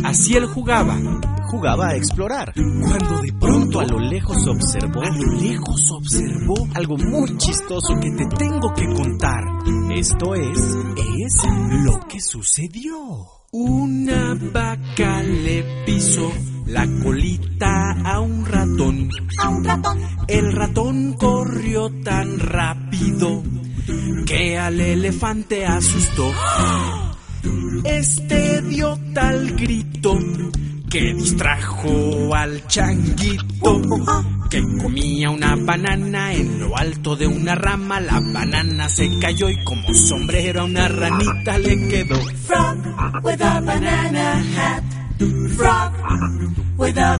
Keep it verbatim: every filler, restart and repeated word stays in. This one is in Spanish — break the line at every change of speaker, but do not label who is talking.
Así él jugaba.
Jugaba a explorar.
Cuando de pronto
A lo lejos observó.
A lo lejos observó
Algo muy chistoso que te tengo que contar. Esto es...
es lo que sucedió. Una vaca le pisó la colita a un ratón.
A un ratón.
El ratón corrió tan rápido que al elefante asustó. Este dio tal grito que distrajo al changuito, que comía una banana en lo alto de una rama. La banana se cayó y como sombrero a una ranita le quedó.
Frog with a banana hat. Frog with a